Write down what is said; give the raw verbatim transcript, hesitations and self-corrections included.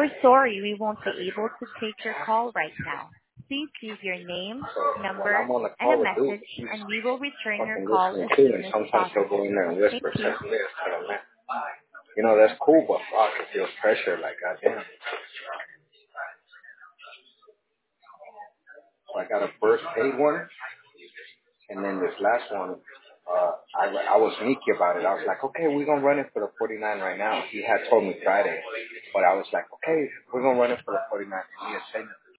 We're sorry we won't be able to take your call right now. Please leave your name, So when number, I'm on the and a call with Duke, message, he's and we will return your fucking call listening as too, soon and as sometimes he'll go possible. in there and Thank whisper, say you. this, tell him that. You know, that's cool, but fuck, it feels pressure, like, goddamn. So I got a first paid one, and then this last one, uh, I, I was sneaky about it. I was like, okay, we're going to run it for the forty-nine right now. He had told me Friday, but I was like, okay, we're going to run it for the forty-nine. And he had said